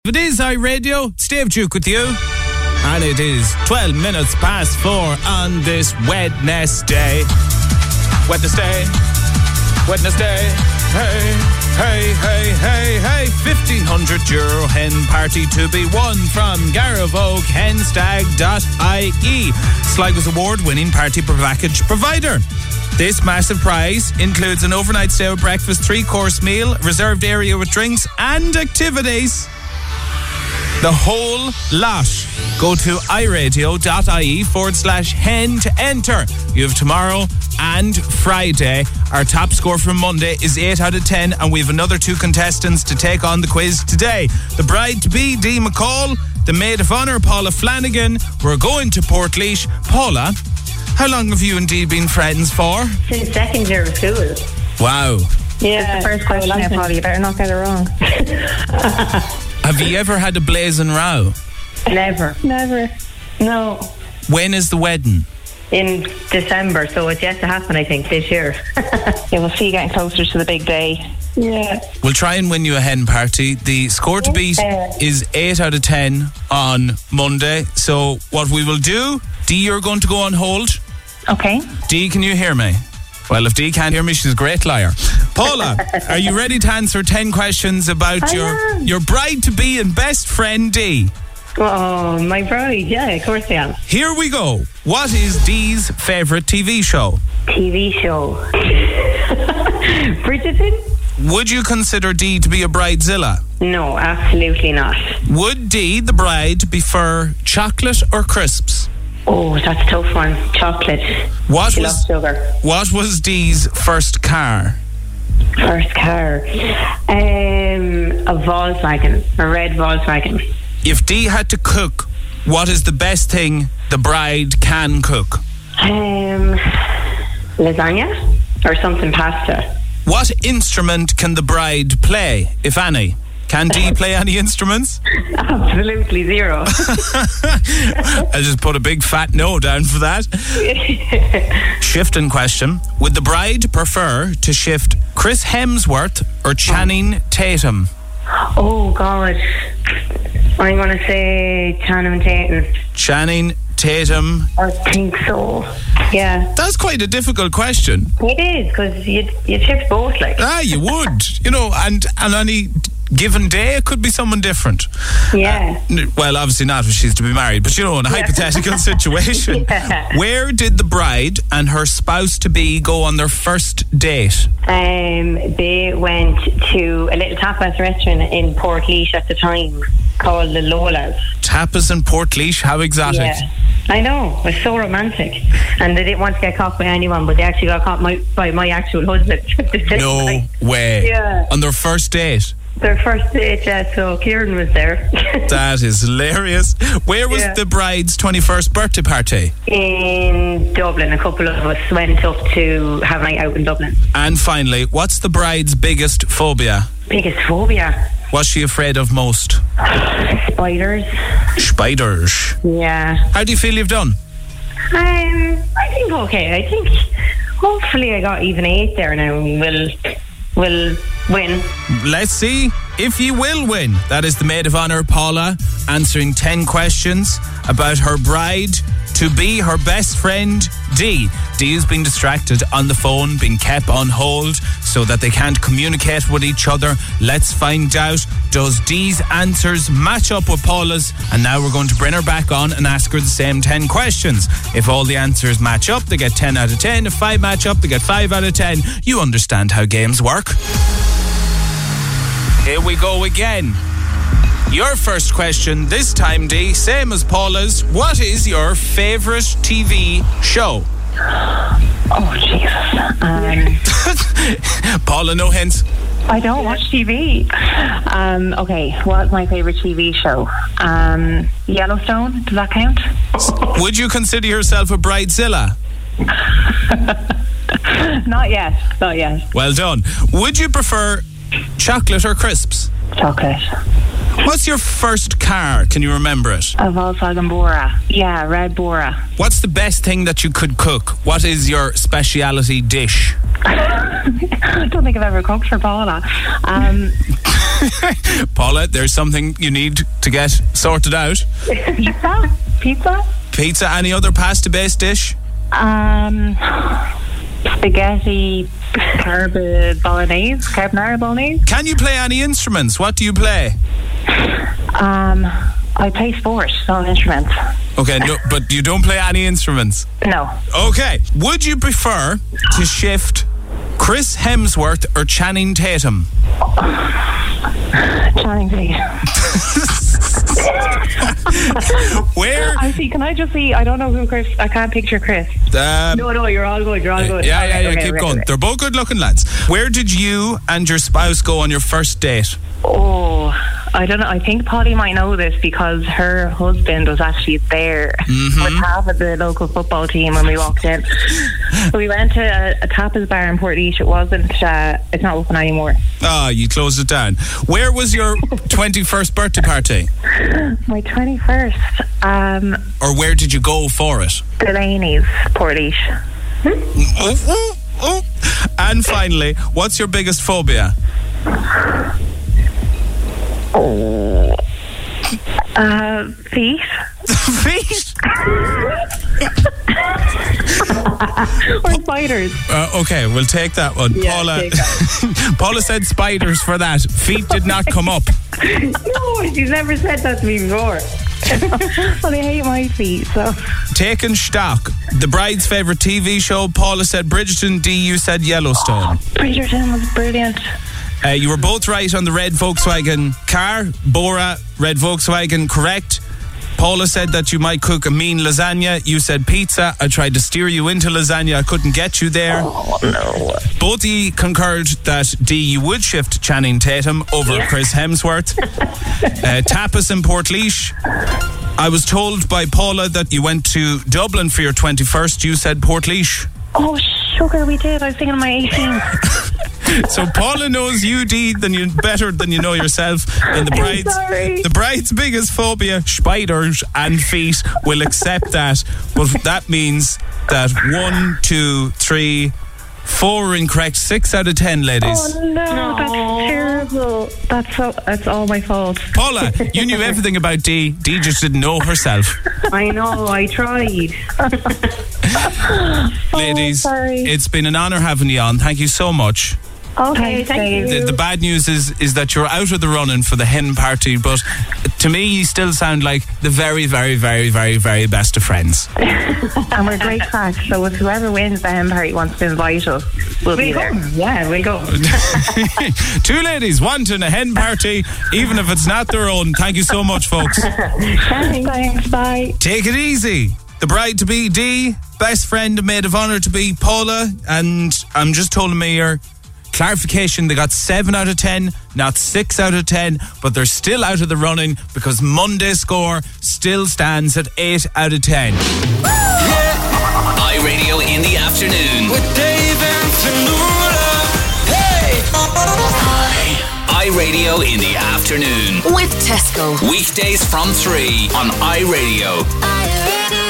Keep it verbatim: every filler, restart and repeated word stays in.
It is iRadio, it's Dave Duke with you. And it is twelve minutes past four on this Wednesday. Wednesday. Wednesday. Hey, hey, hey, hey, hey. fifteen hundred euro hen party to be won from Garavogue Henstag dot I E. Sligo's award-winning party package provider. This massive prize includes an overnight stay with breakfast, three-course meal, reserved area with drinks and activities. The whole lot. Go to iRadio.ie forward slash hen to enter. You have tomorrow and Friday. Our top score from Monday is eight out of ten, and we have another two contestants to take on the quiz today. The bride-to-be, Dee McCall. The maid of honour, Paula Flanagan. We're going to Portlaoise. Paula, how long have you and Dee been friends for? Since second year of school. Wow. Yeah. That's the first question now, Paula. You better not get it wrong. Have you ever had a blazing row? Never. Never. No. When is the wedding? In December, so it's yet to happen, I think, this year. Yeah, we'll see you getting closer to the big day. Yeah. We'll try and win you a hen party. The score to beat Yeah. is eight out of ten on Monday. So what we will do, Dee, you're going to go on hold. Okay. Dee, can you hear me? Well, if Dee can't hear me, she's a great liar. Paula, are you ready to answer ten questions about I your am. your bride-to-be and best friend, Dee? Oh, my bride. Yeah, of course I am. Here we go. What is Dee's favourite T V show? T V show. Bridgerton? Would you consider Dee to be a bridezilla? No, absolutely not. Would Dee, the bride, prefer chocolate or crisps? Oh, that's a tough one. Chocolate. What She was loves sugar. What was Dee's first car? First car. Um, a Volkswagen. A red Volkswagen. If Dee had to cook, what is the best thing the bride can cook? Um, lasagna? Or something pasta. What instrument can the bride play, if any? Can Dee play any instruments? Absolutely zero. I just put a big fat no down for that. Shifting question. Would the bride prefer to shift Chris Hemsworth or Channing Tatum? Oh, God. I'm going to say Channing Tatum. Channing Tatum. I think so. Yeah. That's quite a difficult question. It is, because you you shift both, like. Ah, you would. You know, and, and any given day, it could be someone different. Yeah. Uh, well, obviously not if she's to be married, but you know, in a Yeah. hypothetical situation. Yeah. Where did the bride and her spouse-to-be go on their first date? Um, they went to a little tapas restaurant in Portlaoise at the time called the Lola's. Tapas in Portlaoise, how exotic. Yeah. I know, it was so romantic. And they didn't want to get caught by anyone, but they actually got caught my, by my actual husband. No Like, way. Yeah. On their first date? Their first date, yeah, so Kieran was there. That is hilarious. Where was Yeah. the bride's twenty-first birthday party? In Dublin. A couple of us went up to have a night out in Dublin. And finally, what's the bride's biggest phobia? Biggest phobia? What's she afraid of most? Spiders. Spiders. Yeah. How do you feel you've done? Um, I think okay. I think hopefully I got even eight there now. And we'll we'll win. Let's see if you will win. That is the maid of honour, Paula, answering ten questions about her bride to be her best friend, Dee. Dee has been distracted on the phone, being kept on hold so that they can't communicate with each other. Let's find out, does Dee's answers match up with Paula's? And now we're going to bring her back on and ask her the same ten questions. If all the answers match up, they get ten out of ten. If five match up, they get five out of ten. You understand how games work. Here we go again. Your first question this time, Dee, same as Paula's. What is your favourite T V show? Oh, Jesus. Um, Paula, no hints. I don't watch T V. Um, okay, what's my favourite T V show? Um, Yellowstone, does that count? Would you consider yourself a bridezilla? Not yet, not yet. Well done. Would you prefer chocolate or crisps? Chocolate. What's your first car? Can you remember it? A Volkswagen Bora. Yeah, red Bora. What's the best thing that you could cook? What is your speciality dish? I don't think I've ever cooked for Paula. Um, Paula, there's something you need to get sorted out. Pizza? Pizza? Pizza, any other pasta-based dish? Um, spaghetti, carb bolognese, carbonara bolognese. Can you play any instruments? What do you play? Um, I play sport, not instruments. Okay, no, but you don't play any instruments? No. Okay. Would you prefer to shift Chris Hemsworth or Channing Tatum? Channing Tatum. Where? I see. Can I just see? I don't know who Chris. I can't picture Chris. Um, No, no, you're all good. You're all good. yeah, yeah, yeah. Okay, keep okay, going. okay. They're both good-looking lads. Where did you and your spouse go on your first date? Oh, I don't know. I think Polly might know this because her husband was actually there Mm-hmm. with half of the local football team when we walked in. We went to a, a tapas bar in Portlaoise. It wasn't. Uh, it's not open anymore. Ah, you closed it down. Where was your twenty-first birthday party? My twenty-first. Um, Or where did you go for it? Delaney's, Portlaoise. Oh, oh, oh. And finally, what's your biggest phobia? Oh. Uh, feet. Feet? Or spiders. Uh, okay, we'll take that one. Yeah, Paula take that. Paula said spiders for that. Feet did not come up. No, she's never said that to me before. Well, I hate my feet, so. Taking stock. The bride's favourite T V show. Paula said Bridgerton. D, you said Yellowstone. Bridgerton was brilliant. Uh, you were both right on the red Volkswagen car. Bora, red Volkswagen, correct. Paula said that you might cook a mean lasagna. You said pizza. I tried to steer you into lasagna. I couldn't get you there. Oh, no. Both of you concurred that D, you would shift Channing Tatum over Yeah. Chris Hemsworth. uh, tapas in Portlaoise. I was told by Paula that you went to Dublin for your twenty-first. You said Portlaoise. Oh, sugar, we did. I was thinking of my eighteenth. So Paula knows you, D, than you better than you know yourself. And the bride's sorry. the bride's biggest phobia, spiders and feet, will accept that. But that means that one, two, three, four are incorrect. Six out of ten, ladies. Oh, no, that's terrible. That's so. That's all my fault. Paula, you knew everything about D. D just didn't know herself. I know, I tried. Ladies, sorry. it's been an honour having you on. Thank you so much. Okay, Thanks, thank Dave. you. The, the bad news is is that you're out of the running for the hen party, but to me you still sound like the very, very, very, very, very best of friends. And we're great crack. So if whoever wins the hen party wants to invite us, we'll be We'll there. go. Yeah, we'll go. Two ladies wanting a hen party, even if it's not their own. Thank you so much, folks. Thanks. Bye. Take it easy. The bride to be D, best friend and maid of honour to be Paula, and I'm just told Mayor. Clarification, they got seven out of ten, not six out of ten, but they're still out of the running because Monday's score still stands at eight out of ten. iRadio in the afternoon with Dave and Tanula. Hey! iRadio in the afternoon with Tesco. weekdays from three on iRadio. iRadio.